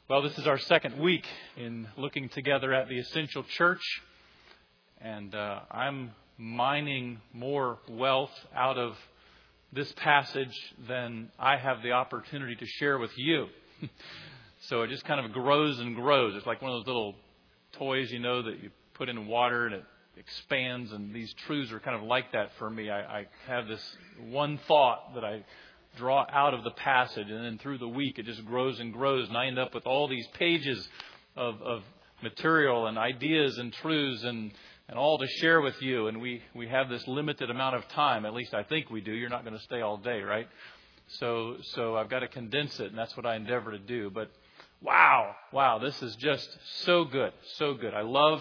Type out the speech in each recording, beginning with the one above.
Well, this is our second week in looking together at the essential church, and I'm mining more wealth out of this passage than I have the opportunity to share with you. So it just kind of grows and grows. It's like one of those little toys, you know, that you put in water and it expands, and these truths are kind of like that for me. I have this one thought that I draw out of the passage, and then through the week it just grows and grows, and I end up with all these pages of material and ideas and truths and all to share with you. And we have this limited amount of time. At least I think we do. You're not going to stay all day, right? So I've got to condense it, and that's what I endeavor to do. But wow, this is just so good, so good. I love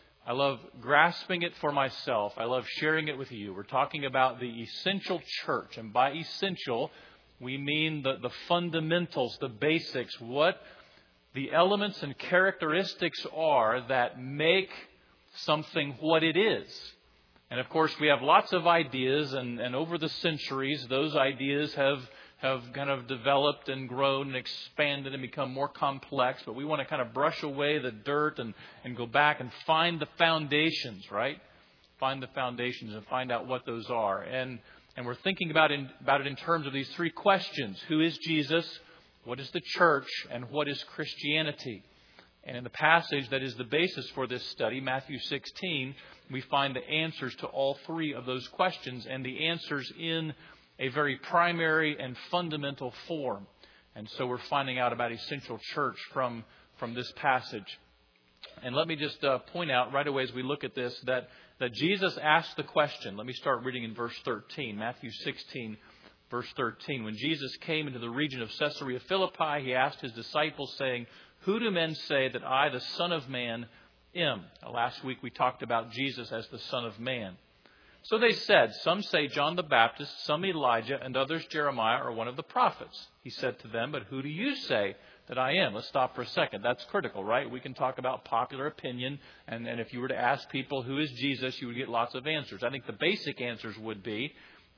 grasping it for myself. I love sharing it with you. We're talking about the essential church. And by essential, we mean the fundamentals, the basics, what the elements and characteristics are that make something what it is. And of course, we have lots of ideas, and over the centuries, those ideas have kind of developed and grown and expanded and become more complex. But we want to kind of brush away the dirt and go back and find the foundations, right? Find the foundations and find out what those are. And we're thinking about it in terms of these three questions. Who is Jesus? What is the church? And what is Christianity? And in the passage that is the basis for this study, Matthew 16, we find the answers to all three of those questions, and the answers in a very primary and fundamental form. And so we're finding out about essential church from this passage. And let me just point out right away as we look at this that Jesus asked the question. Let me start reading in verse 13, Matthew 16, verse 13. When Jesus came into the region of Caesarea Philippi, he asked his disciples, saying, "Who do men say that I, the Son of Man, am?" Last week we talked about Jesus as the Son of Man. So they said, "Some say John the Baptist, some Elijah, and others Jeremiah or one of the prophets." He said to them, "But who do you say that I am?" Let's stop for a second. That's critical, right? We can talk about popular opinion, and if you were to ask people who is Jesus, you would get lots of answers. I think the basic answers would be,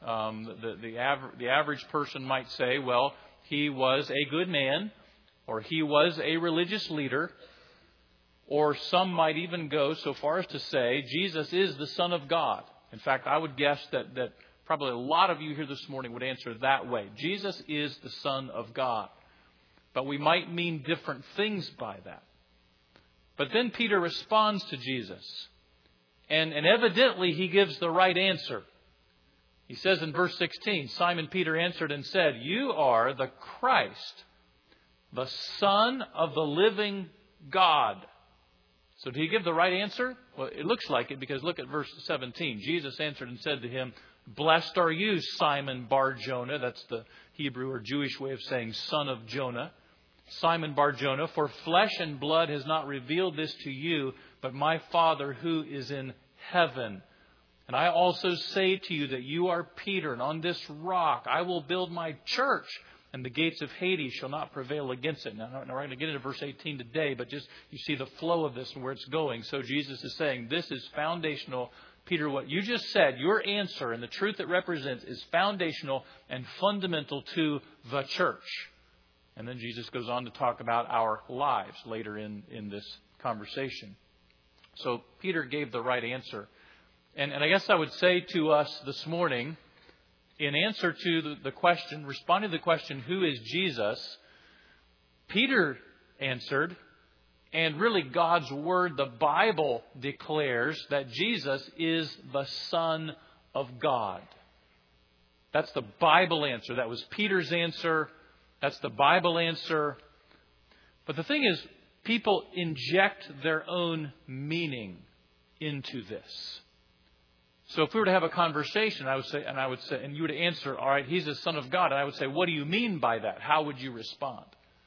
the average person might say, well, he was a good man, or he was a religious leader, or some might even go so far as to say Jesus is the Son of God. In fact, I would guess that probably a lot of you here this morning would answer that way. Jesus is the Son of God. But we might mean different things by that. But then Peter responds to Jesus. And evidently he gives the right answer. He says in verse 16, Simon Peter answered and said, "You are the Christ, the Son of the living God." So did he give the right answer? Well, it looks like it, because look at verse 17. Jesus answered and said to him, "Blessed are you, Simon Bar-Jonah." That's the Hebrew or Jewish way of saying son of Jonah. "Simon Bar-Jonah, for flesh and blood has not revealed this to you, but my Father who is in heaven. And I also say to you that you are Peter, and on this rock I will build my church, and the gates of Hades shall not prevail against it." Now we're going to get into verse 18 today, but just you see the flow of this and where it's going. So Jesus is saying this is foundational. Peter, what you just said, your answer and the truth it represents is foundational and fundamental to the church. And then Jesus goes on to talk about our lives later in this conversation. So Peter gave the right answer. And I guess I would say to us this morning, in answer to the question, responding to the question, who is Jesus? Peter answered, and really God's Word, the Bible, declares that Jesus is the Son of God. That's the Bible answer. That was Peter's answer. That's the Bible answer. But the thing is, people inject their own meaning into this. So if we were to have a conversation, I would say, and you would answer, all right, he's the Son of God. And I would say, what do you mean by that? How would you respond?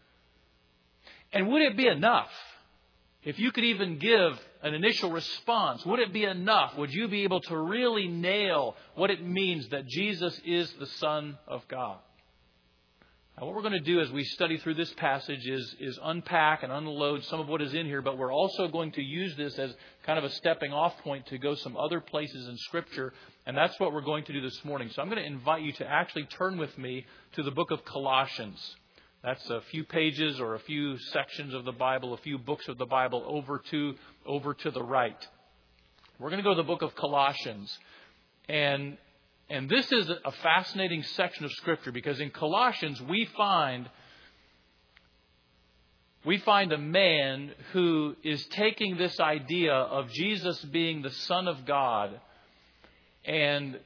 And would it be enough? If you could even give an initial response, would it be enough? Would you be able to really nail what it means that Jesus is the Son of God? Now, what we're going to do as we study through this passage is unpack and unload some of what is in here, but we're also going to use this as kind of a stepping off point to go some other places in Scripture, and that's what we're going to do this morning. So I'm going to invite you to actually turn with me to the book of Colossians. That's a few pages or a few sections of the Bible, a few books of the Bible over to the right. We're going to go to the book of Colossians. And this is a fascinating section of Scripture because in Colossians we find a man who is taking this idea of Jesus being the Son of God and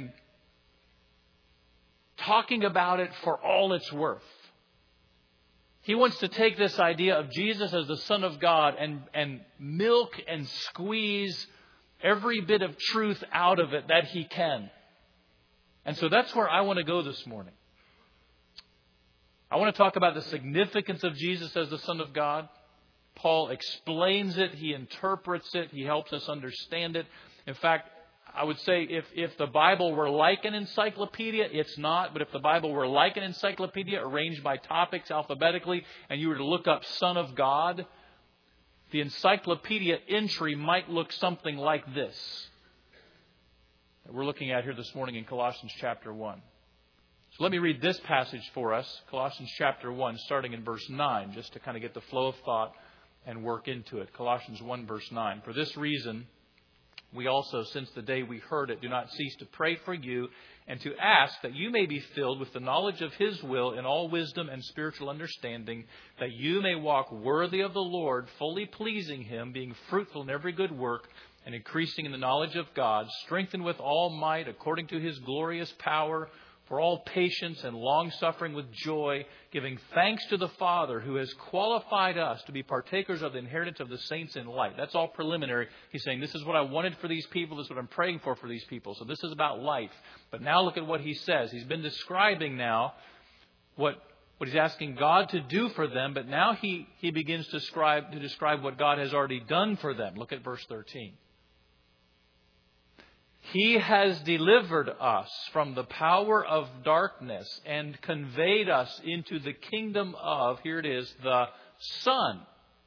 talking about it for all it's worth. He wants to take this idea of Jesus as the Son of God and milk and squeeze every bit of truth out of it that he can. And so that's where I want to go this morning. I want to talk about the significance of Jesus as the Son of God. Paul explains it. He interprets it. He helps us understand it. In fact, I would say if the Bible were like an encyclopedia, it's not. But if the Bible were like an encyclopedia arranged by topics alphabetically, and you were to look up Son of God, the encyclopedia entry might look something like this that we're looking at here this morning in Colossians chapter 1. So let me read this passage for us, Colossians chapter 1, starting in verse 9, just to kind of get the flow of thought and work into it. Colossians 1, verse 9. For this reason, we also, since the day we heard it, do not cease to pray for you and to ask that you may be filled with the knowledge of His will in all wisdom and spiritual understanding, that you may walk worthy of the Lord, fully pleasing Him, being fruitful in every good work and increasing in the knowledge of God, strengthened with all might according to His glorious power, for all patience and long-suffering with joy, giving thanks to the Father who has qualified us to be partakers of the inheritance of the saints in light. That's all preliminary. He's saying, this is what I wanted for these people. This is what I'm praying for these people. So this is about life. But now look at what he says. He's been describing now what he's asking God to do for them. But now he begins to describe what God has already done for them. Look at verse 13. He has delivered us from the power of darkness and conveyed us into the kingdom of, here it is, the Son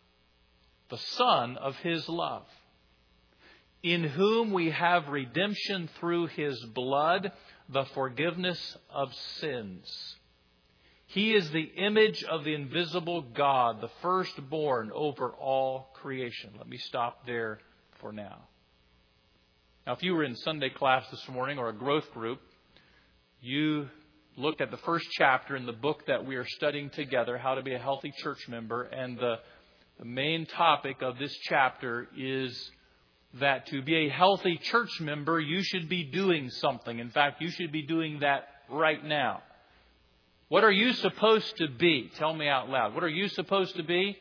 of His love, in whom we have redemption through His blood, the forgiveness of sins. He is the image of the invisible God, the firstborn over all creation. Let me stop there for now. Now, if you were in Sunday class this morning or a growth group, you looked at the first chapter in the book that we are studying together, How to Be a Healthy Church Member. And the main topic of this chapter is that to be a healthy church member, you should be doing something. In fact, you should be doing that right now. What are you supposed to be? Tell me out loud. What are you supposed to be?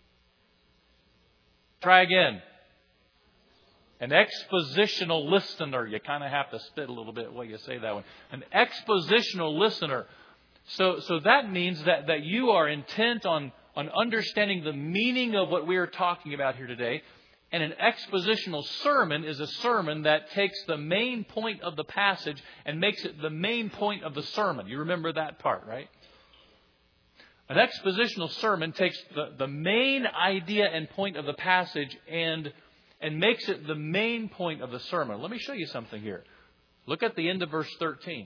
Try again. An expositional listener. You kind of have to spit a little bit while you say that one. An expositional listener. So that means that you are intent on understanding the meaning of what we are talking about here today. And an expositional sermon is a sermon that takes the main point of the passage and makes it the main point of the sermon. You remember that part, right? An expositional sermon takes the main idea and point of the passage and makes it the main point of the sermon. Let me show you something here. Look at the end of verse 13.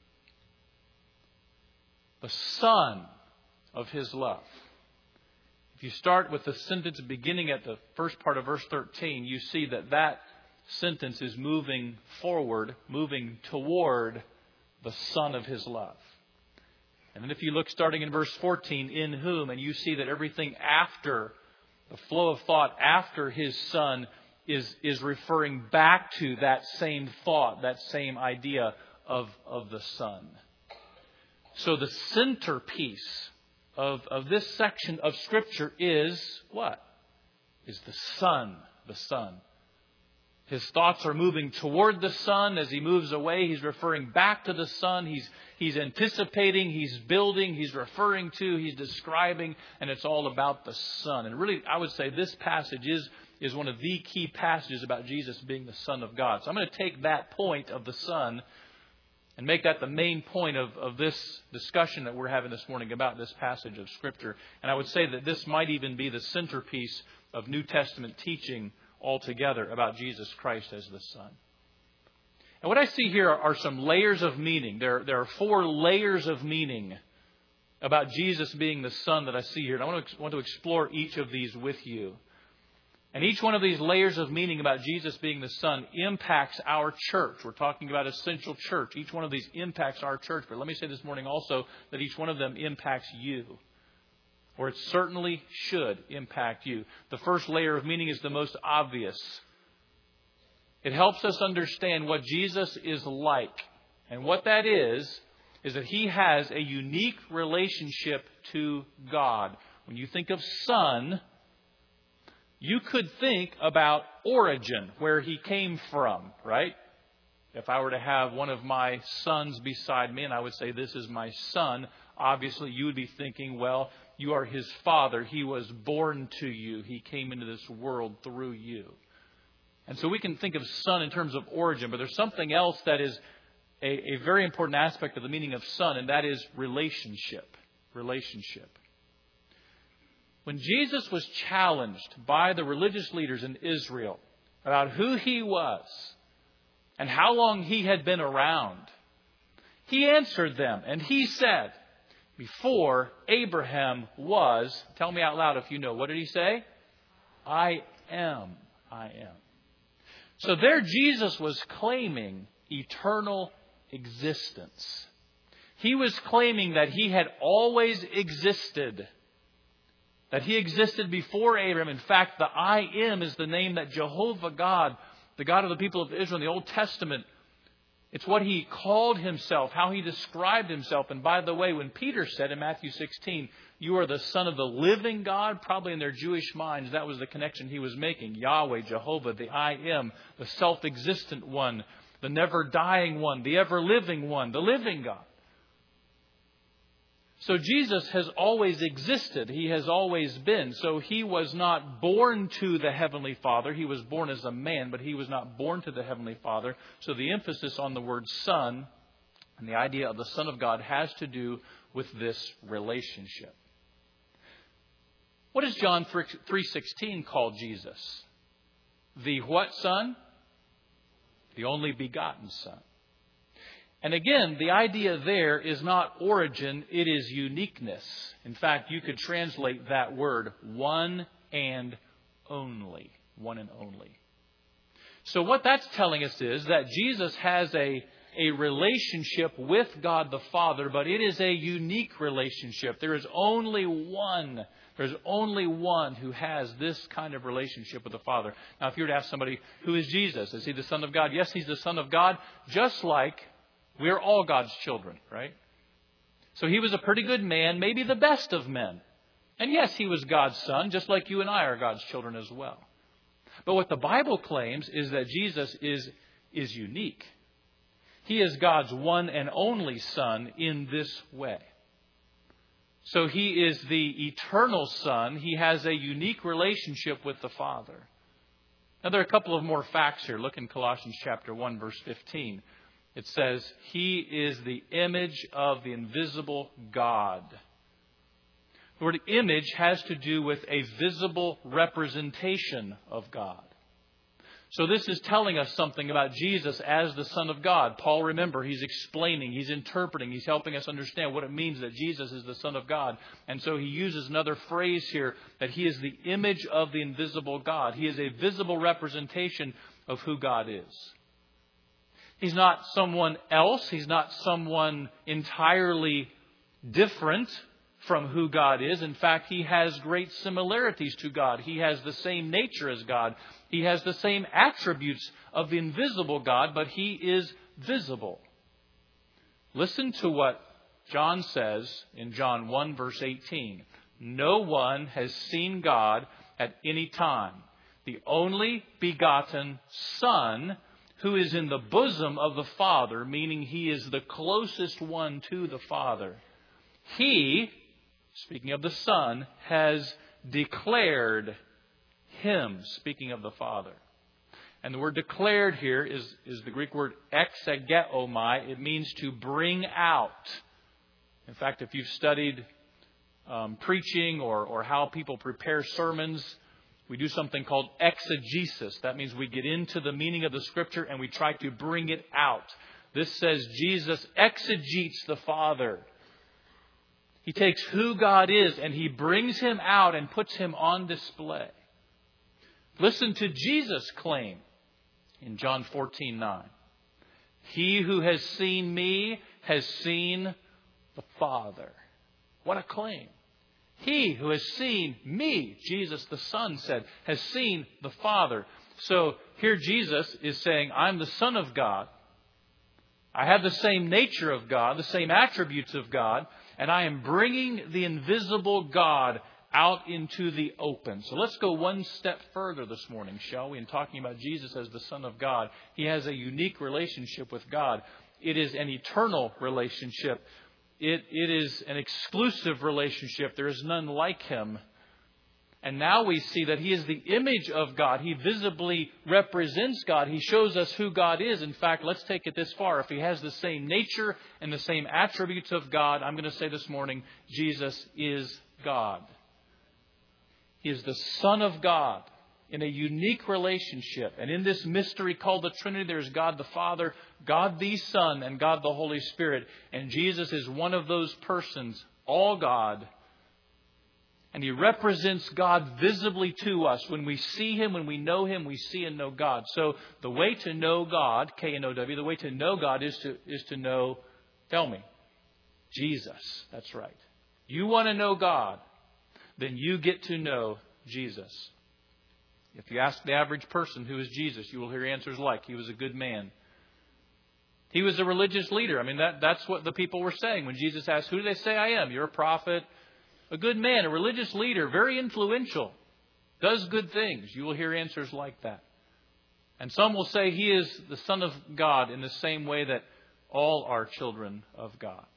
The Son of His love. If you start with the sentence beginning at the first part of verse 13, you see that sentence is moving forward, moving toward the Son of His love. And then if you look starting in verse 14, in whom, and you see that everything after, the flow of thought after His Son is referring back to that same thought, that same idea of the Son. So the centerpiece of this section of Scripture is what? Is the Son. The Son. His thoughts are moving toward the Son. As He moves away, He's referring back to the Son. He's anticipating, He's building, He's referring to, He's describing, and it's all about the Son. And really, I would say this passage is one of the key passages about Jesus being the Son of God. So I'm going to take that point of the Son and make that the main point of this discussion that we're having this morning about this passage of Scripture. And I would say that this might even be the centerpiece of New Testament teaching altogether about Jesus Christ as the Son. And what I see here are some layers of meaning. There are 4 layers of meaning about Jesus being the Son that I see here. And I want to explore each of these with you. And each one of these layers of meaning about Jesus being the Son impacts our church. We're talking about essential church. Each one of these impacts our church. But let me say this morning also that each one of them impacts you. Or it certainly should impact you. The first layer of meaning is the most obvious. It helps us understand what Jesus is like. And what that is that He has a unique relationship to God. When you think of Son, you could think about origin, where He came from, right? If I were to have one of my sons beside me and I would say, this is my son, obviously you would be thinking, well, you are his father. He was born to you. He came into this world through you. And so we can think of son in terms of origin, but there's something else that is a very important aspect of the meaning of son, and that is relationship. Relationship. When Jesus was challenged by the religious leaders in Israel about who He was and how long He had been around, He answered them and He said, before Abraham was, tell me out loud if you know, what did He say? I am. I am. So there Jesus was claiming eternal existence. He was claiming that He had always existed. That He existed before Abraham. In fact, the I am is the name that Jehovah God, the God of the people of Israel in the Old Testament, it's what He called Himself, how He described Himself. And by the way, when Peter said in Matthew 16, you are the Son of the living God, probably in their Jewish minds, that was the connection he was making. Yahweh, Jehovah, the I am, the self-existent one, the never-dying one, the ever-living one, the living God. So Jesus has always existed. He has always been. So He was not born to the Heavenly Father. He was born as a man, but He was not born to the Heavenly Father. So the emphasis on the word Son and the idea of the Son of God has to do with this relationship. What does John 3:16 call Jesus? The what Son? The only begotten Son. And again, the idea there is not origin, it is uniqueness. In fact, you could translate that word one and only. One and only. So what that's telling us is that Jesus has a relationship with God the Father, but it is a unique relationship. There is only one. There's only one who has this kind of relationship with the Father. Now, if you were to ask somebody, who is Jesus? Is He the Son of God? Yes, He's the Son of God, just like we're all God's children, right? So He was a pretty good man, maybe the best of men. And yes, He was God's Son, just like you and I are God's children as well. But what the Bible claims is that Jesus is unique. He is God's one and only Son in this way. So He is the eternal Son. He has a unique relationship with the Father. Now there are a couple of more facts here. Look in Colossians chapter 1, verse 15. It says, He is the image of the invisible God. The word image has to do with a visible representation of God. So this is telling us something about Jesus as the Son of God. Paul, remember, he's explaining, he's interpreting, he's helping us understand what it means that Jesus is the Son of God. And so he uses another phrase here, that He is the image of the invisible God. He is a visible representation of who God is. He's not someone else. He's not someone entirely different from who God is. In fact, He has great similarities to God. He has the same nature as God. He has the same attributes of the invisible God, but He is visible. Listen to what John says in John 1, verse 18. No one has seen God at any time. The only begotten Son, who is in the bosom of the Father, meaning He is the closest one to the Father. He, speaking of the Son, has declared Him, speaking of the Father. And the word declared here is the Greek word exegeomai. It means to bring out. In fact, if you've studied preaching or how people prepare sermons, we do something called exegesis. That means we get into the meaning of the Scripture and we try to bring it out. This says Jesus exegetes the Father. He takes who God is and He brings Him out and puts Him on display. Listen to Jesus' claim in John 14:9. He who has seen me has seen the Father. What a claim. He who has seen me, Jesus the Son said, has seen the Father. So here Jesus is saying, I'm the Son of God. I have the same nature of God, the same attributes of God, and I am bringing the invisible God out into the open. So let's go one step further this morning, shall we? In talking about Jesus as the Son of God. He has a unique relationship with God. It is an eternal relationship. It is an exclusive relationship. There is none like Him. And now we see that He is the image of God. He visibly represents God. He shows us who God is. In fact, let's take it this far. If He has the same nature and the same attributes of God, I'm going to say this morning, Jesus is God. He is the Son of God in a unique relationship. And in this mystery called the Trinity, there is God the Father, God the Son, and God the Holy Spirit. And Jesus is one of those persons, all God. And He represents God visibly to us. When we see Him, when we know Him, we see and know God. So the way to know God, K-N-O-W, the way to know God is to know, tell me, Jesus. That's right. You want to know God, then you get to know Jesus. If you ask the average person who is Jesus, you will hear answers like, He was a good man. He was a religious leader. I mean, that's what the people were saying when Jesus asked, who do they say I am? You're a prophet. A good man, a religious leader, very influential, does good things. You will hear answers like that. And some will say He is the Son of God in the same way that all are children of God.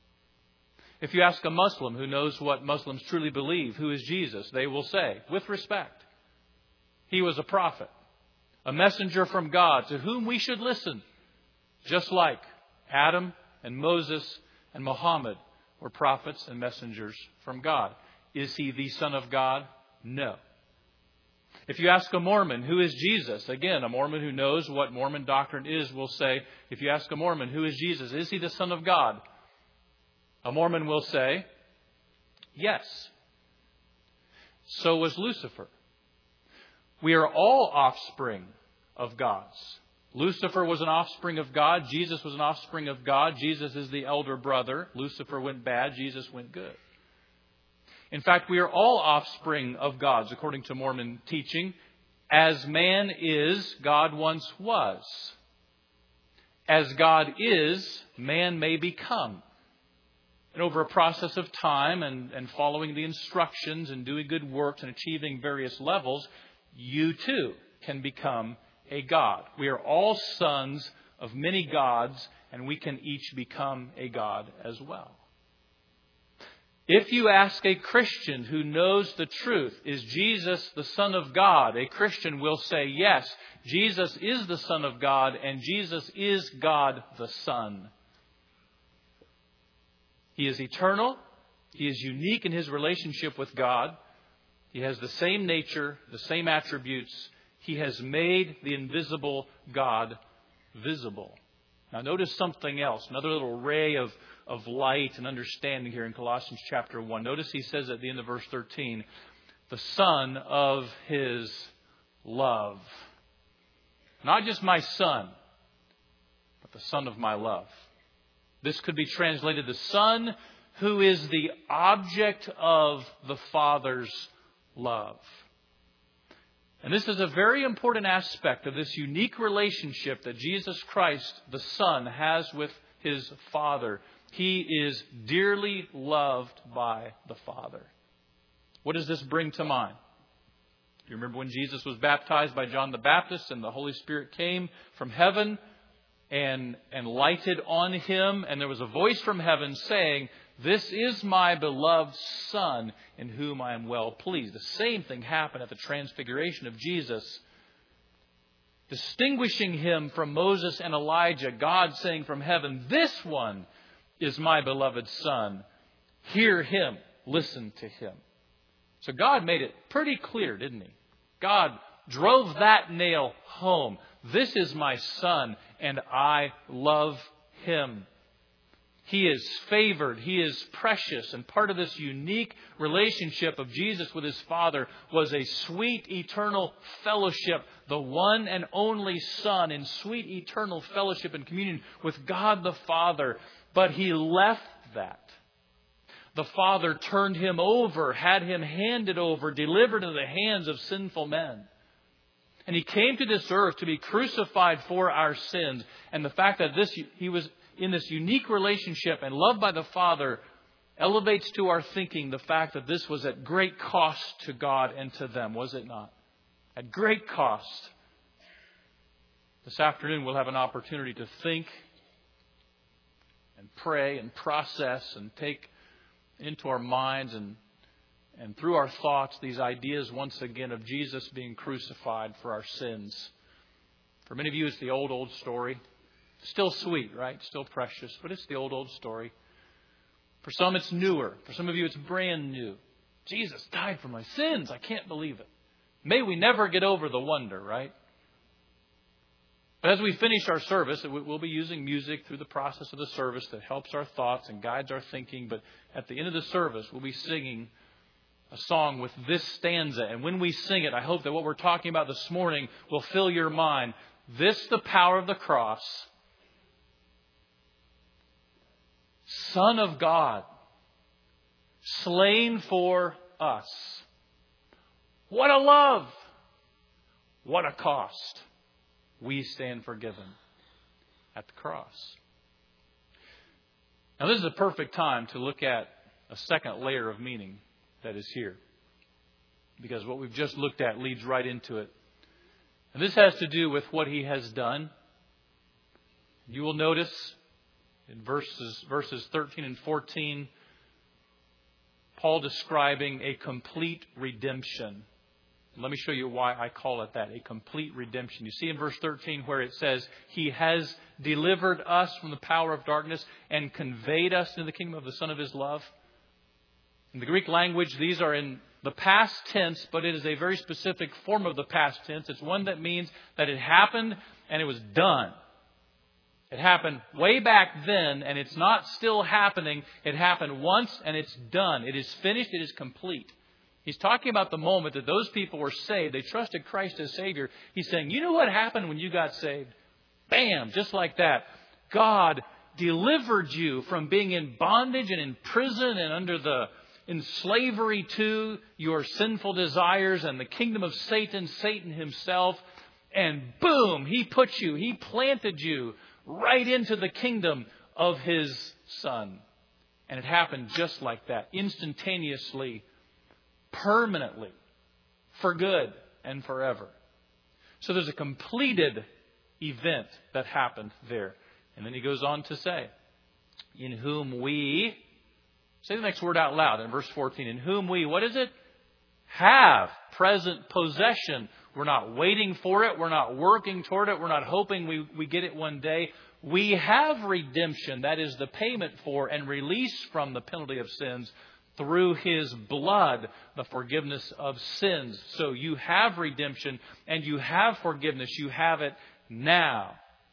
If you ask a Muslim who knows what Muslims truly believe, who is Jesus, they will say, with respect, He was a prophet, a messenger from God to whom we should listen, just like Adam and Moses and Muhammad were prophets and messengers from God. Is He the Son of God? No. If you ask a Mormon, who is Jesus? Again, a Mormon who knows what Mormon doctrine is will say, if you ask a Mormon, who is Jesus? Is He the Son of God? A Mormon will say, yes. So was Lucifer. We are all offspring of God's. Lucifer was an offspring of God. Jesus was an offspring of God. Jesus is the elder brother. Lucifer went bad. Jesus went good. In fact, we are all offspring of God's, according to Mormon teaching. As man is, God once was. As God is, man may become. And over a process of time and following the instructions and doing good works and achieving various levels, you too can become a God. We are all sons of many gods, and we can each become a God as well. If you ask a Christian who knows the truth, is Jesus the Son of God? A Christian will say, yes, Jesus is the Son of God, and Jesus is God the Son. He is eternal. He is unique in His relationship with God. He has the same nature, the same attributes. He has made the invisible God visible. Now notice something else, another little ray of light and understanding here in Colossians chapter 1. Notice he says at the end of verse 13, the Son of His love. Not just my Son, but the Son of my love. This could be translated the Son who is the object of the Father's love. And this is a very important aspect of this unique relationship that Jesus Christ, the Son, has with His Father. He is dearly loved by the Father. What does this bring to mind? Do you remember when Jesus was baptized by John the Baptist and the Holy Spirit came from heaven and lighted on Him, and there was a voice from heaven saying, this is my beloved Son in whom I am well pleased. The same thing happened at the transfiguration of Jesus. Distinguishing Him from Moses and Elijah, God saying from heaven, this one is my beloved Son. Hear Him. Listen to Him. So God made it pretty clear, didn't He? God drove that nail home. This is my Son, and I love Him. He is favored. He is precious. And part of this unique relationship of Jesus with His Father was a sweet eternal fellowship. The one and only Son in sweet eternal fellowship and communion with God the Father. But He left that. The Father turned Him over, had Him handed over, delivered into the hands of sinful men. And He came to this earth to be crucified for our sins. And the fact that He was in this unique relationship and loved by the Father elevates to our thinking the fact that this was at great cost to God and to them, was it not? At great cost. This afternoon we'll have an opportunity to think and pray and process and take into our minds and through our thoughts these ideas once again of Jesus being crucified for our sins. For many of you it's the old story. Still sweet, right? Still precious, but it's the old story. For some it's newer. For some of you it's brand new. Jesus died for my sins. I can't believe it. May we never get over the wonder, right? But as we finish our service, we'll be using music through the process of the service that helps our thoughts and guides our thinking. But at the end of the service, we'll be singing a song with this stanza. And when we sing it, I hope that what we're talking about this morning will fill your mind. This, the power of the cross. Son of God, slain for us. What a love! What a cost! We stand forgiven at the cross. Now this is a perfect time to look at a second layer of meaning that is here. Because what we've just looked at leads right into it. And this has to do with what He has done. You will notice in verses 13 and 14, Paul describing a complete redemption. Let me show you why I call it that, a complete redemption. You see in verse 13 where it says, He has delivered us from the power of darkness and conveyed us into the kingdom of the Son of His love. In the Greek language, these are in the past tense, but it is a very specific form of the past tense. It's one that means that it happened and it was done. It happened way back then, and it's not still happening. It happened once, and it's done. It is finished. It is complete. He's talking about the moment that those people were saved. They trusted Christ as Savior. He's saying, you know what happened when you got saved? Bam! Just like that. God delivered you from being in bondage and in prison and in slavery to your sinful desires and the kingdom of Satan, Satan himself. And boom! He planted you right into the kingdom of His Son. And it happened just like that, instantaneously, permanently, for good and forever. So there's a completed event that happened there. And then he goes on to say, in whom we, say the next word out loud in verse 14, in whom we, what is it? Have present possession. We're not waiting for it. We're not working toward it. We're not hoping we get it one day. We have redemption. That is the payment for and release from the penalty of sins through His blood, the forgiveness of sins. So you have redemption and you have forgiveness. You have it now.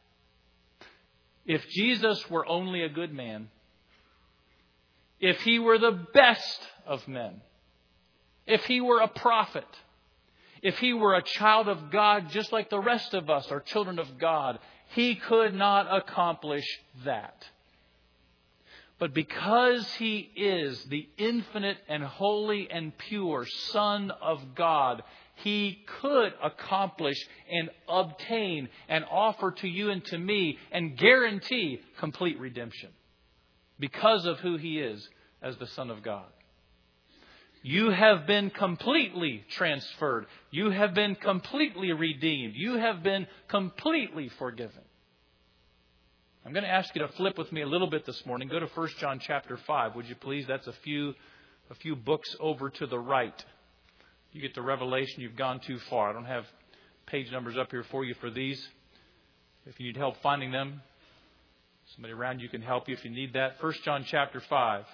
If Jesus were only a good man, if He were the best of men, if He were a prophet, if He were a child of God just like the rest of us are children of God, He could not accomplish that. But because He is the infinite and holy and pure Son of God, He could accomplish and obtain and offer to you and to me and guarantee complete redemption because of who He is as the Son of God. You have been completely transferred. You have been completely redeemed. You have been completely forgiven. I'm going to ask you to flip with me a little bit this morning. Go to 1 John chapter 5, would you please? That's a few books over to the right. You get to Revelation, you've gone too far. I don't have page numbers up here for you for these. If you need help finding them, somebody around you can help you if you need that. 1 John chapter 5.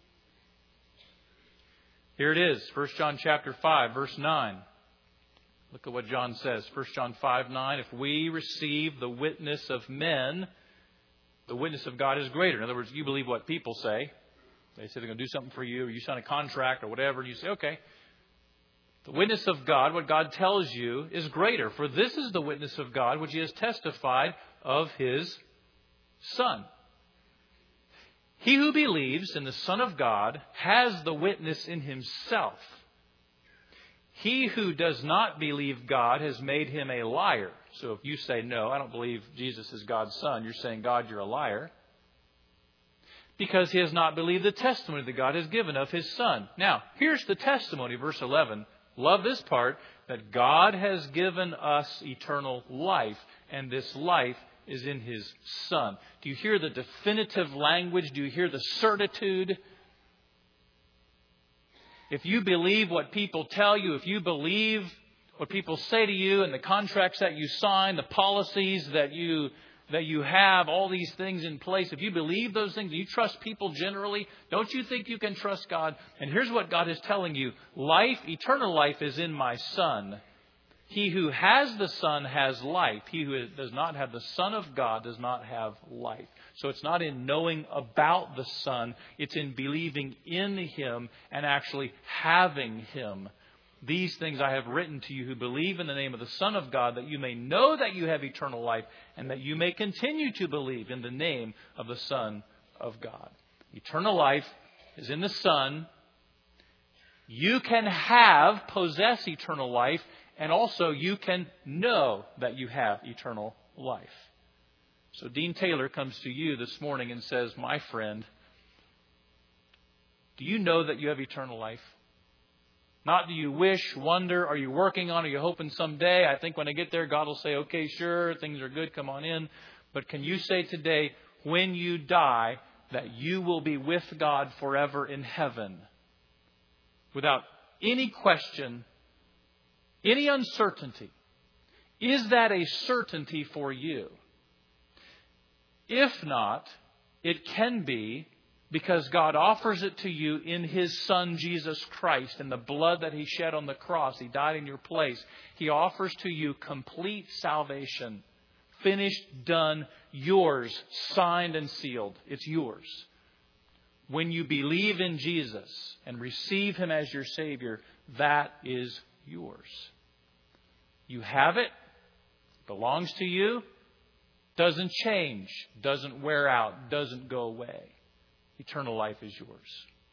Here it is, 1 John chapter 5, verse 9. Look at what John says. 1 John 5:9. If we receive the witness of men, the witness of God is greater. In other words, you believe what people say. They say they're going to do something for you, or you sign a contract or whatever, and you say, okay. The witness of God, what God tells you, is greater. For this is the witness of God, which He has testified of His Son. He who believes in the Son of God has the witness in himself. He who does not believe God has made him a liar. So if you say, no, I don't believe Jesus is God's Son, you're saying, God, you're a liar. Because he has not believed the testimony that God has given of His Son. Now, here's the testimony, verse 11. Love this part, that God has given us eternal life, and this life is in His Son. Do you hear the definitive language? Do you hear the certitude? If you believe what people tell you, if you believe what people say to you and the contracts that you sign, the policies that you have, all these things in place, if you believe those things, you trust people generally, don't you think you can trust God? And here's what God is telling you. Life, eternal life is in my Son. He who has the Son has life. He who does not have the Son of God does not have life. So it's not in knowing about the Son. It's in believing in Him and actually having Him. These things I have written to you who believe in the name of the Son of God, that you may know that you have eternal life, and that you may continue to believe in the name of the Son of God. Eternal life is in the Son. You can possess eternal life, and also you can know that you have eternal life. So Dean Taylor comes to you this morning and says, my friend, do you know that you have eternal life? Not do you wish, wonder, are you working on, are you hoping someday, I think when I get there, God will say, okay, sure, things are good, come on in. But can you say today, when you die, that you will be with God forever in heaven? Without any question, any uncertainty. Is that a certainty for you? If not, it can be, because God offers it to you in His Son, Jesus Christ, and the blood that He shed on the cross. He died in your place. He offers to you complete salvation. Finished, done, yours, signed and sealed. It's yours. When you believe in Jesus and receive Him as your Savior, that is yours. You have it. Belongs to you. Doesn't change. Doesn't wear out. Doesn't go away. Eternal life is yours.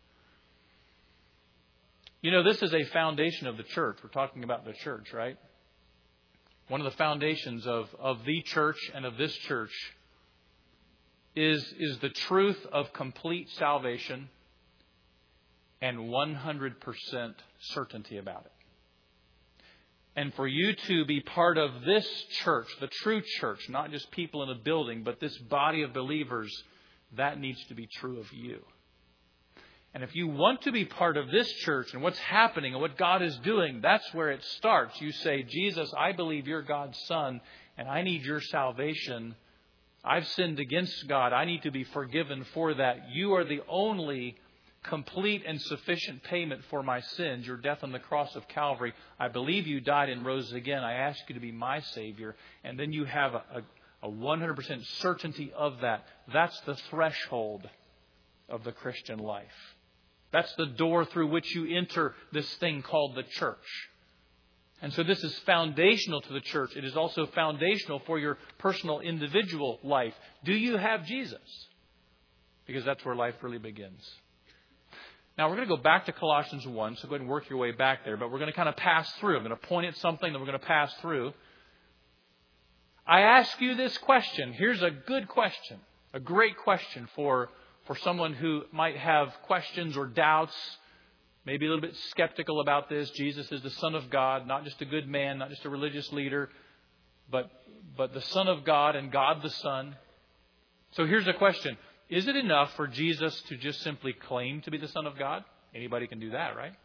You know, this is a foundation of the church. We're talking about the church, right? One of the foundations of the church and of this church is the truth of complete salvation and 100% certainty about it. And for you to be part of this church, the true church, not just people in a building, but this body of believers, that needs to be true of you. And if you want to be part of this church and what's happening and what God is doing, that's where it starts. You say, Jesus, I believe you're God's Son and I need your salvation. I've sinned against God. I need to be forgiven for that. You are the only complete and sufficient payment for my sins, your death on the cross of Calvary. I believe you died and rose again. I ask you to be my Savior. And then you have a 100% certainty of that. That's the threshold of the Christian life. That's the door through which you enter this thing called the church. And so this is foundational to the church. It is also foundational for your personal individual life. Do you have Jesus? Because that's where life really begins. Now, we're going to go back to Colossians 1, so go ahead and work your way back there. But we're going to kind of pass through. I'm going to point at something, then we're going to pass through. I ask you this question. Here's a good question, a great question for someone who might have questions or doubts, maybe a little bit skeptical about this. Jesus is the Son of God, not just a good man, not just a religious leader, but the Son of God and God the Son. So here's a question. Is it enough for Jesus to just simply claim to be the Son of God? Anybody can do that, right?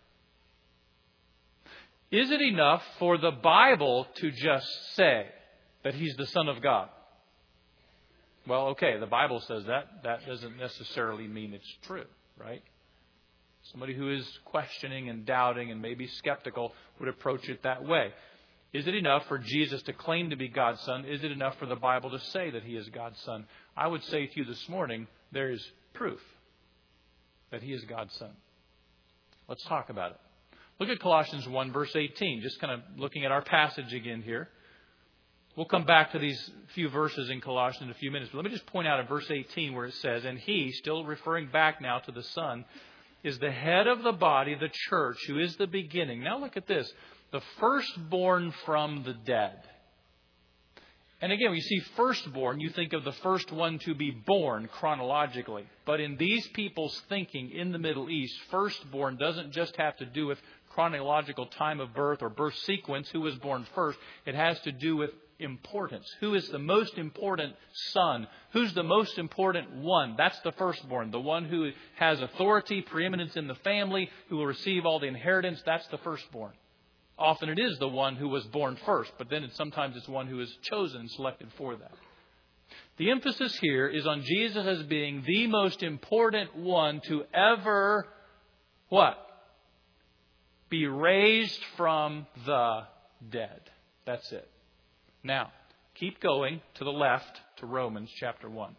Is it enough for the Bible to just say that He's the Son of God? Well, okay, the Bible says that. That doesn't necessarily mean it's true, right? Somebody who is questioning and doubting and maybe skeptical would approach it that way. Is it enough for Jesus to claim to be God's Son? Is it enough for the Bible to say that He is God's Son? I would say to you this morning, there is proof that He is God's Son. Let's talk about it. Look at Colossians 1, verse 18. Just kind of looking at our passage again here. We'll come back to these few verses in Colossians in a few minutes. But let me just point out in verse 18 where it says, and He, still referring back now to the Son, is the head of the body, the church, who is the beginning. Now look at this. The firstborn from the dead. And again, when you see firstborn, you think of the first one to be born chronologically. But in these people's thinking in the Middle East, firstborn doesn't just have to do with chronological time of birth or birth sequence, who was born first. It has to do with importance. Who is the most important son? Who's the most important one? That's the firstborn. The one who has authority, preeminence in the family, who will receive all the inheritance. That's the firstborn. Often it is the one who was born first, but then sometimes it's one who is chosen and selected for that. The emphasis here is on Jesus as being the most important one to ever, what? Be raised from the dead. That's it. Now, keep going to the left to Romans chapter 1.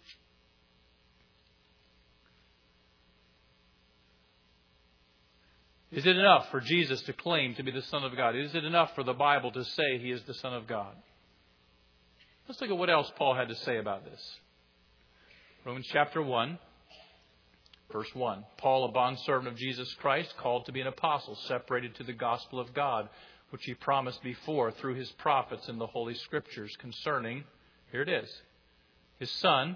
Is it enough for Jesus to claim to be the Son of God? Is it enough for the Bible to say He is the Son of God? Let's look at what else Paul had to say about this. Romans chapter 1, verse 1. Paul, a bondservant of Jesus Christ, called to be an apostle, separated to the gospel of God, which He promised before through His prophets in the Holy Scriptures concerning, here it is, His Son,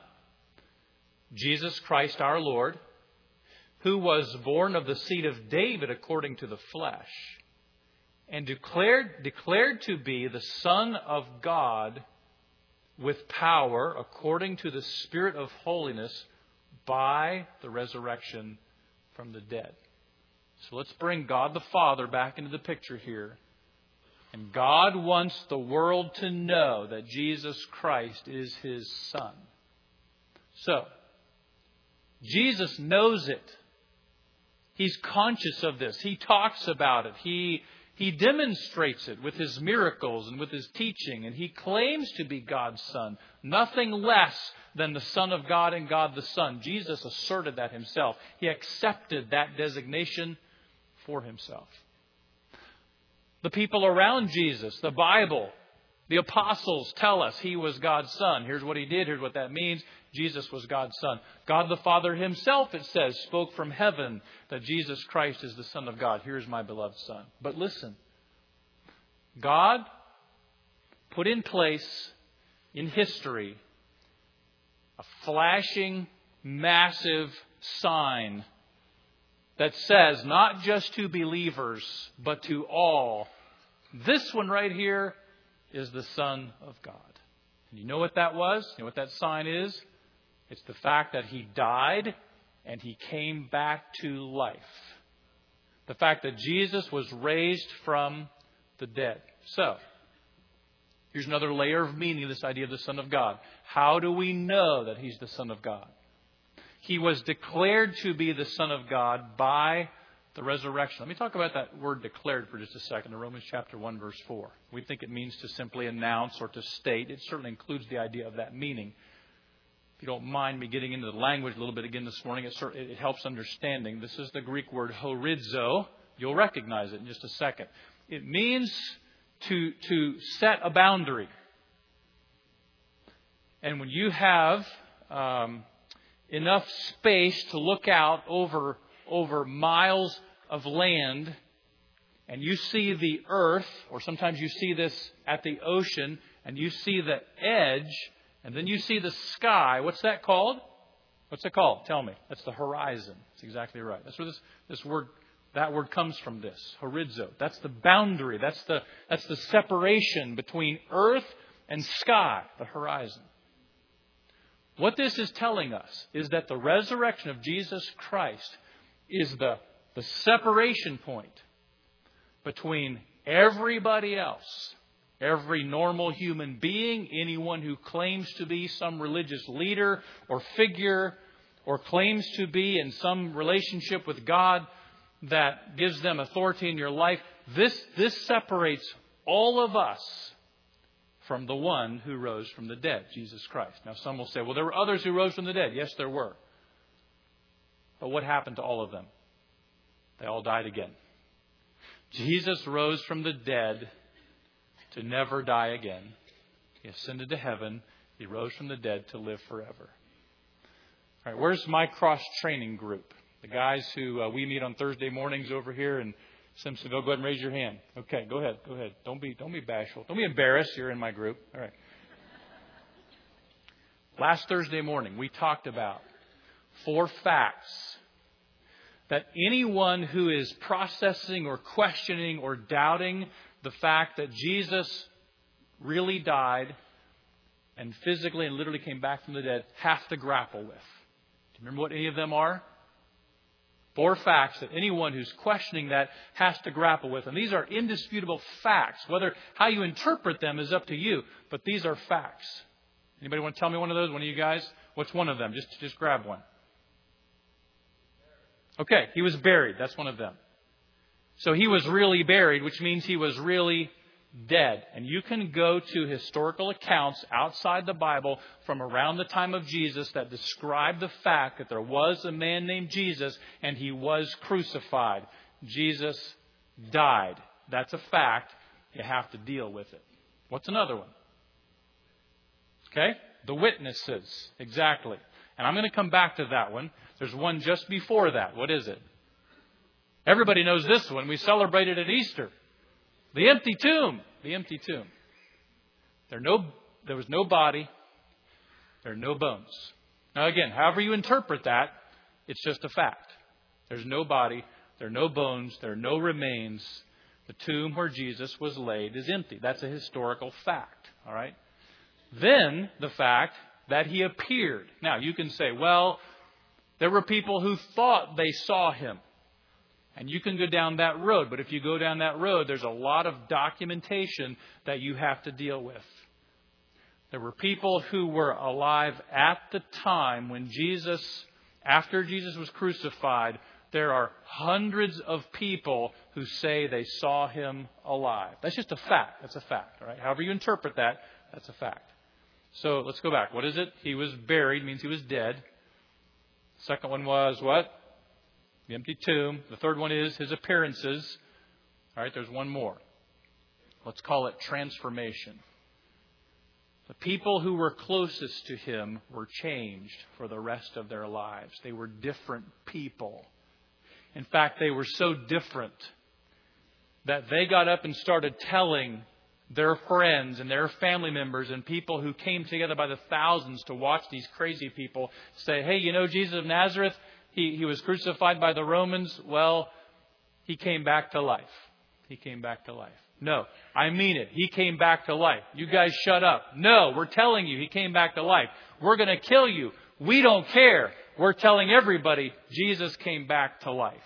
Jesus Christ our Lord, who was born of the seed of David according to the flesh, and declared to be the Son of God with power according to the Spirit of holiness by the resurrection from the dead. So let's bring God the Father back into the picture here. And God wants the world to know that Jesus Christ is His Son. So, Jesus knows it. He's conscious of this. He talks about it. He demonstrates it with His miracles and with His teaching. And He claims to be God's Son. Nothing less than the Son of God and God the Son. Jesus asserted that Himself. He accepted that designation for Himself. The people around Jesus, the Bible, the apostles tell us He was God's Son. Here's what He did. Here's what that means. Jesus was God's Son. God the Father Himself, it says, spoke from heaven that Jesus Christ is the Son of God. Here's my beloved Son. But listen, God put in place in history a flashing, massive sign that says not just to believers, but to all, this one right here is the Son of God. And you know what that was? You know what that sign is? It's the fact that He died and He came back to life. The fact that Jesus was raised from the dead. So, here's another layer of meaning of this idea of the Son of God. How do we know that He's the Son of God? He was declared to be the Son of God by the resurrection. Let me talk about that word declared for just a second in Romans chapter 1, verse 4. We think it means to simply announce or to state. It certainly includes the idea of that meaning. If you don't mind me getting into the language a little bit again this morning, it helps understanding. This is the Greek word horizo. You'll recognize it in just a second. It means to set a boundary. And when you have enough space to look out over miles of land, and you see the earth, or sometimes you see this at the ocean, and you see the edge, and then you see the sky. What's that called? What's it called? Tell me. That's the horizon. That's exactly right. That's where that word comes from. This horizo. That's the boundary. That's the separation between earth and sky. The horizon. What this is telling us is that the resurrection of Jesus Christ is the separation point between everybody else, every normal human being, anyone who claims to be some religious leader or figure or claims to be in some relationship with God that gives them authority in your life. This separates all of us from the one who rose from the dead, Jesus Christ. Now some will say, well, there were others who rose from the dead. Yes, there were. But what happened to all of them? They all died again. Jesus rose from the dead to never die again. He ascended to heaven. He rose from the dead to live forever. All right, where's my cross training group? The guys who we meet on Thursday mornings over here in Simpsonville. Go ahead and raise your hand. Okay, go ahead. Go ahead. Don't be bashful. Don't be embarrassed. You're in my group. All right. Last Thursday morning, we talked about 4 facts that anyone who is processing or questioning or doubting the fact that Jesus really died and physically and literally came back from the dead have to grapple with. Do you remember what any of them are? 4 facts that anyone who's questioning that has to grapple with. And these are indisputable facts. How you interpret them is up to you. But these are facts. Anybody want to tell me one of those? One of you guys? What's one of them? Just grab one. Okay, he was buried. That's one of them. So he was really buried, which means he was really dead. And you can go to historical accounts outside the Bible from around the time of Jesus that describe the fact that there was a man named Jesus and he was crucified. Jesus died. That's a fact. You have to deal with it. What's another one? Okay? The witnesses. Exactly. And I'm going to come back to that one. There's one just before that. What is it? Everybody knows this one. We celebrated at Easter. The empty tomb. The empty tomb. There was no body. There are no bones. Now again, however you interpret that, it's just a fact. There's no body. There are no bones. There are no remains. The tomb where Jesus was laid is empty. That's a historical fact. All right. Then the fact that he appeared. Now you can say, well, there were people who thought they saw him. And you can go down that road. But if you go down that road, there's a lot of documentation that you have to deal with. There were people who were alive at the time when after Jesus was crucified, there are hundreds of people who say they saw him alive. That's just a fact. That's a fact. All right? However you interpret that, that's a fact. So let's go back. What is it? He was buried, means he was dead. Second one was what? The empty tomb. The third one is his appearances. All right, there's one more. Let's call it transformation. The people who were closest to him were changed for the rest of their lives. They were different people. In fact, they were so different that they got up and started telling their friends and their family members and people who came together by the thousands to watch these crazy people say, hey, you know Jesus of Nazareth? He was crucified by the Romans. Well, he came back to life. He came back to life. No, I mean it. He came back to life. You guys shut up. No, we're telling you he came back to life. We're going to kill you. We don't care. We're telling everybody Jesus came back to life.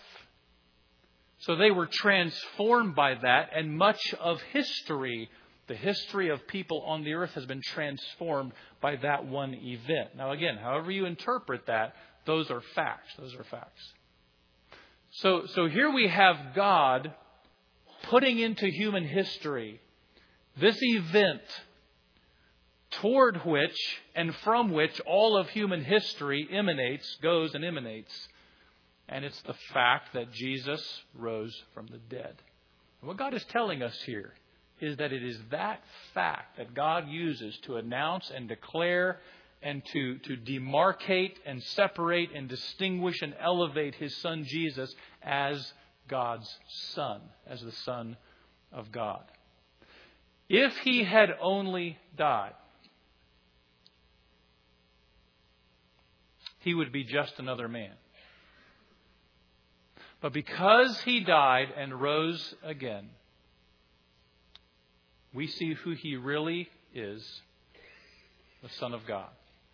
So they were transformed by that, and much of history, the history of people on the earth has been transformed by that one event. Now again, however you interpret that, those are facts. Those are facts. So here we have God putting into human history this event toward which and from which all of human history goes and emanates. And it's the fact that Jesus rose from the dead. And what God is telling us here is that it is that fact that God uses to announce and declare and to demarcate and separate and distinguish and elevate His Son Jesus as God's Son, as the Son of God. If He had only died, He would be just another man. But because He died and rose again, we see who He really is, the Son of God.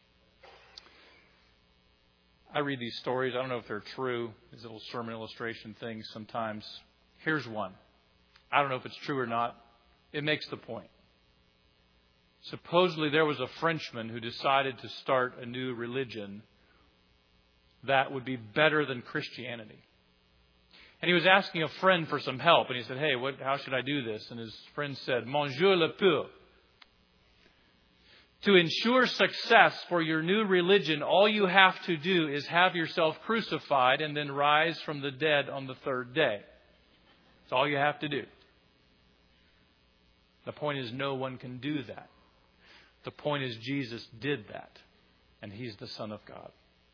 I read these stories. I don't know if they're true. These little sermon illustration things sometimes. Here's one. I don't know if it's true or not. It makes the point. Supposedly there was a Frenchman who decided to start a new religion that would be better than Christianity. And he was asking a friend for some help. And he said, hey, how should I do this? And his friend said, Monsieur le peu. To ensure success for your new religion, all you have to do is have yourself crucified and then rise from the dead on the third day. That's all you have to do. The point is, no one can do that. The point is, Jesus did that. And He's the Son of God.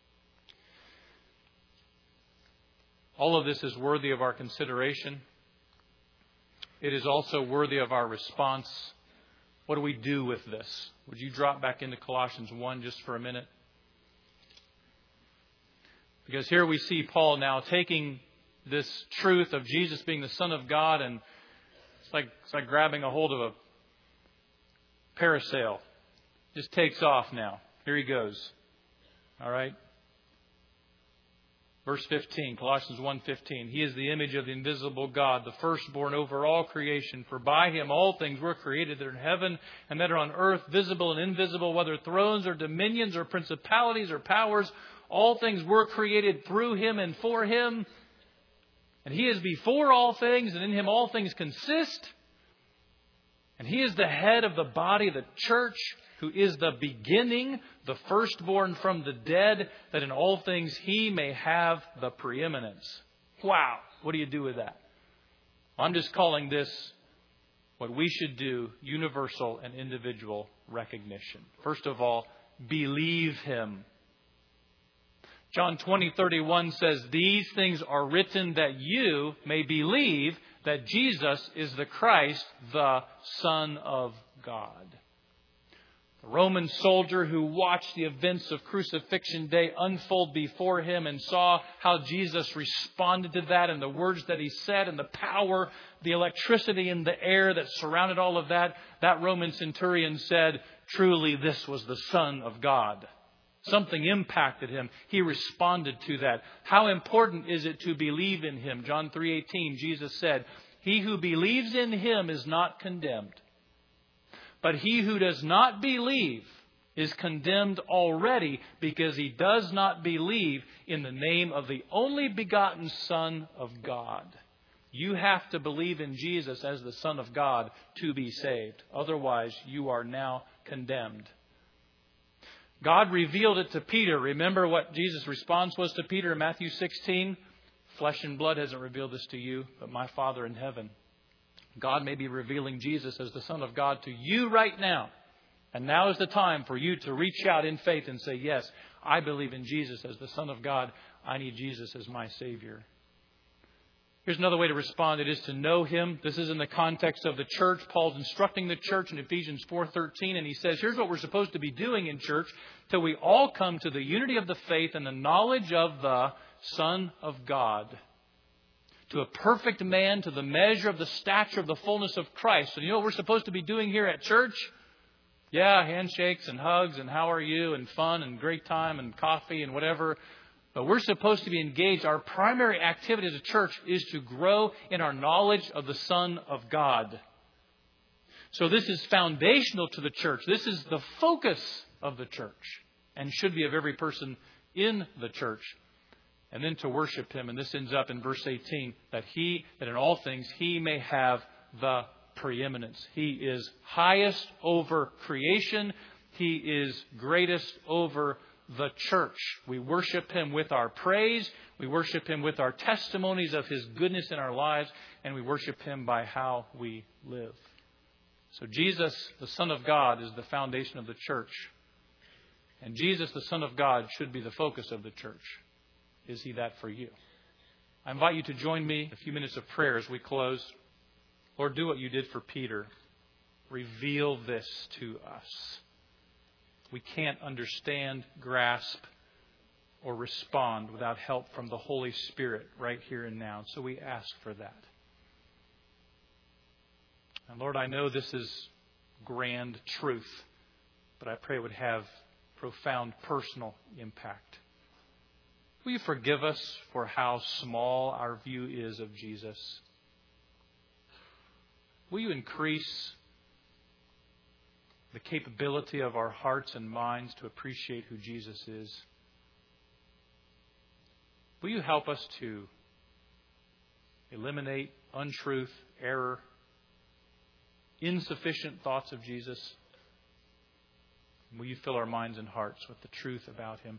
All of this is worthy of our consideration. It is also worthy of our response. What do we do with this? Would you drop back into Colossians 1 just for a minute? Because here we see Paul now taking this truth of Jesus being the Son of God, and it's like grabbing a hold of a parasail. Just takes off now. Here he goes. All right? Verse 15, Colossians 1:15. He is the image of the invisible God, the firstborn over all creation. For by Him all things were created that are in heaven and that are on earth, visible and invisible, whether thrones or dominions or principalities or powers. All things were created through Him and for Him. And He is before all things, and in Him all things consist. And He is the head of the body, the church, who is the beginning, the firstborn from the dead, that in all things He may have the preeminence. Wow! What do you do with that? I'm just calling this what we should do, universal and individual recognition. First of all, believe Him. John 20:31 says, these things are written that you may believe that Jesus is the Christ, the Son of God. The Roman soldier who watched the events of Crucifixion Day unfold before him and saw how Jesus responded to that and the words that He said and the power, the electricity in the air that surrounded all of that, that Roman centurion said, truly this was the Son of God. Something impacted him. He responded to that. How important is it to believe in Him? John 3:18, Jesus said, he who believes in Him is not condemned. But he who does not believe is condemned already because he does not believe in the name of the only begotten Son of God. You have to believe in Jesus as the Son of God to be saved. Otherwise, you are now condemned. God revealed it to Peter. Remember what Jesus' response was to Peter in Matthew 16? Flesh and blood hasn't revealed this to you, but my Father in heaven. God may be revealing Jesus as the Son of God to you right now. And now is the time for you to reach out in faith and say, yes, I believe in Jesus as the Son of God. I need Jesus as my Savior. Here's another way to respond. It is to know Him. This is in the context of the church. Paul's instructing the church in Ephesians 4:13. And he says, here's what we're supposed to be doing in church till we all come to the unity of the faith and the knowledge of the Son of God. To a perfect man, to the measure of the stature of the fullness of Christ. So you know what we're supposed to be doing here at church? Yeah, handshakes and hugs and how are you and fun and great time and coffee and whatever. But we're supposed to be engaged. Our primary activity as a church is to grow in our knowledge of the Son of God. So this is foundational to the church. This is the focus of the church and should be of every person in the church. And then to worship Him. And this ends up in verse 18. That in all things He may have the preeminence. He is highest over creation. He is greatest over the church. We worship Him with our praise. We worship Him with our testimonies of His goodness in our lives. And we worship Him by how we live. So Jesus, the Son of God, is the foundation of the church. And Jesus, the Son of God, should be the focus of the church. Is He that for you? I invite you to join me in a few minutes of prayer as we close. Lord, do what you did for Peter. Reveal this to us. We can't understand, grasp, or respond without help from the Holy Spirit right here and now. So we ask for that. And Lord, I know this is grand truth, but I pray it would have profound personal impact. Will you forgive us for how small our view is of Jesus? Will you increase the capability of our hearts and minds to appreciate who Jesus is? Will you help us to eliminate untruth, error, insufficient thoughts of Jesus. Will you fill our minds and hearts with the truth about Him?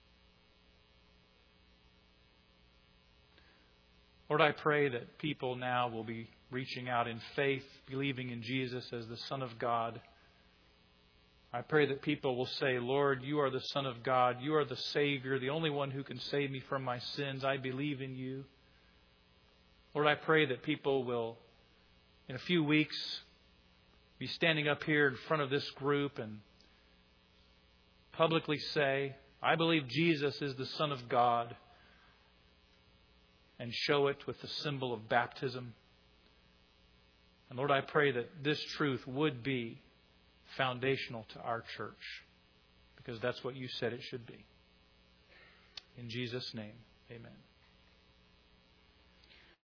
Lord, I pray that people now will be reaching out in faith, believing in Jesus as the Son of God. I pray that people will say, Lord, you are the Son of God. You are the Savior, the only one who can save me from my sins. I believe in you. Lord, I pray that people will, in a few weeks, be standing up here in front of this group and publicly say, I believe Jesus is the Son of God, and show it with the symbol of baptism. And Lord, I pray that this truth would be foundational to our church, because that's what you said it should be. In Jesus' name, amen.